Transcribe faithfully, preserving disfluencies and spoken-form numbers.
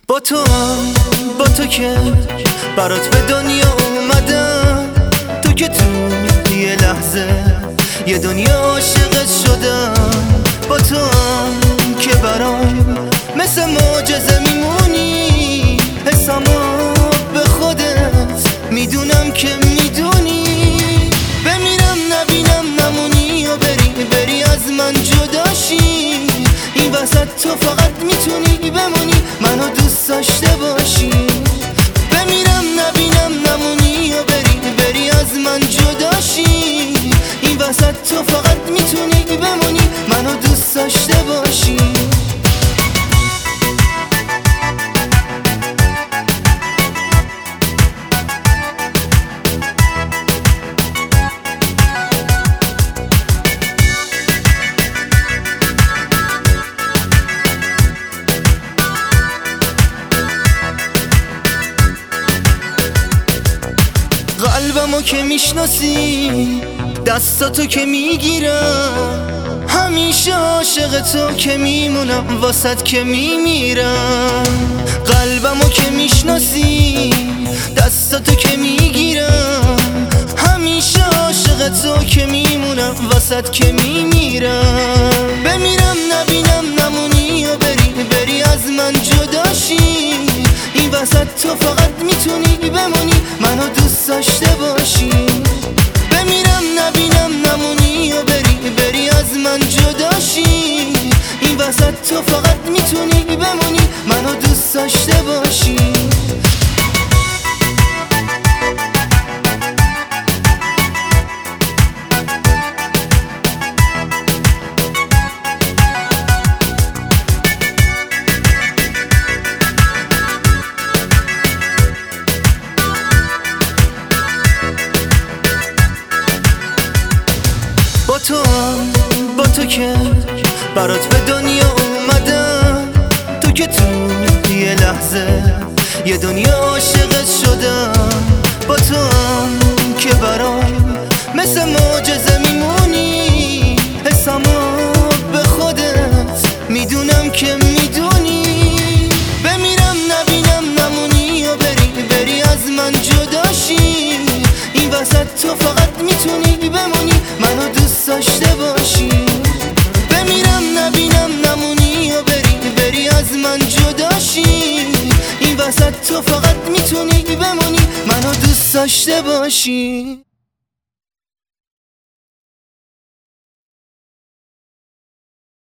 با تو هم با تو که برات به دنیا اومدم، تو که تو یه لحظه یه دنیا عاشقت شدم. با تو هم که برام مثل معجزه میمونی، حسامو به خودت میدونم که میدونی. بمیرم نبینم نمونی و بری بری از من جداشی، این وسط تو فقط میتونی بمونی، منو دوست داشته باشی. بمیرم نبینم نمونی و بری بری از من جداشی، این وسط تو فقط میتونی بمونی، منو دوست داشته باشی. قلبمو که میشناسی، دستاتو که میگیرم، همیشه عاشق تو که میمونم، واسط که میمیرم. قلبمو که میشناسی، دستاتو که میگیرم، همیشه عاشق تو که میمونم، واسط که میمیرم. بمیرم نبینم نمونی و بری بری از من جداشی، این وسط تو فقط میتونی بمونی، منو دوست داشته باشی. بمیرم نبینم نمونی و بری بری از من جداشی، این وسط تو فقط میتونی بمونی، منو دوست داشته باشی. با تو هم با تو که برات به دنیا اومدم، تو که تو یه لحظه یه دنیا عاشقت شدم. با تو هم که برام مثل معجزه میمونی، حسامو به خودت میدونم که میدونی. بمیرم نبینم نمونی و بری بری از من جداشی، این وسط تو فقط میتونی بمونی، منو دوست داشته باشی. بمیرم نبینم نمونی و بری بری از من جداشی، این وسط تو فقط میتونی بمونی، منو دوست داشته باشی.